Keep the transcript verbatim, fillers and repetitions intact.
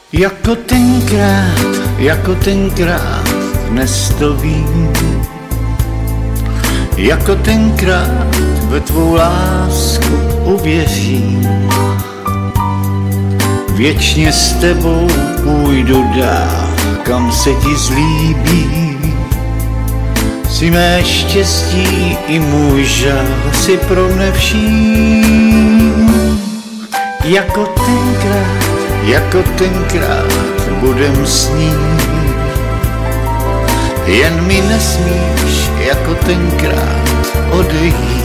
Jako tenkrát, jako tenkrát, dnes to vím. Jako tenkrát ve tvou lásku uvěřím. Věčně s tebou půjdu dál, kam se ti zlíbí. Si mé štěstí i můj žál si pro mne vším. Jako tenkrát, jako tenkrát budem snít. Jen mi nesmíš jako tenkrát odejít.